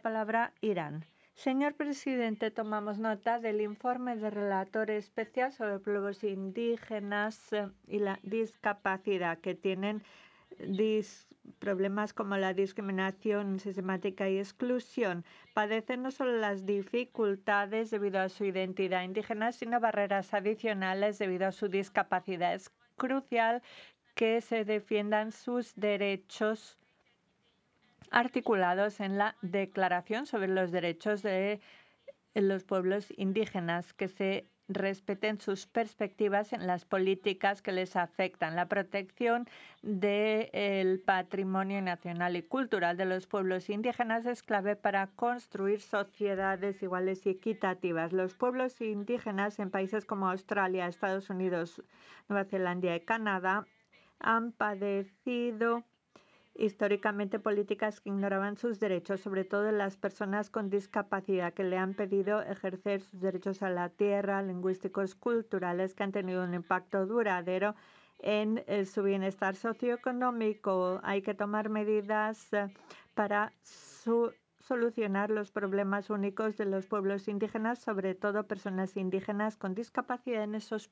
palabra Irán. Señor presidente, tomamos nota del informe del relator especial sobre pueblos indígenas y la discapacidad que tienen problemas como la discriminación sistemática y exclusión. Padecen no solo las dificultades debido a su identidad indígena, sino barreras adicionales debido a su discapacidad. Es crucial que se defiendan sus derechos articulados en la Declaración sobre los Derechos de los Pueblos Indígenas, que se respeten sus perspectivas en las políticas que les afectan. La protección del patrimonio nacional y cultural de los pueblos indígenas es clave para construir sociedades iguales y equitativas. Los pueblos indígenas en países como Australia, Estados Unidos, Nueva Zelanda y Canadá han padecido históricamente políticas que ignoraban sus derechos, sobre todo las personas con discapacidad, que le han pedido ejercer sus derechos a la tierra, lingüísticos, culturales, que han tenido un impacto duradero en su bienestar socioeconómico. Hay que tomar medidas para solucionar los problemas únicos de los pueblos indígenas, sobre todo personas indígenas con discapacidad en esos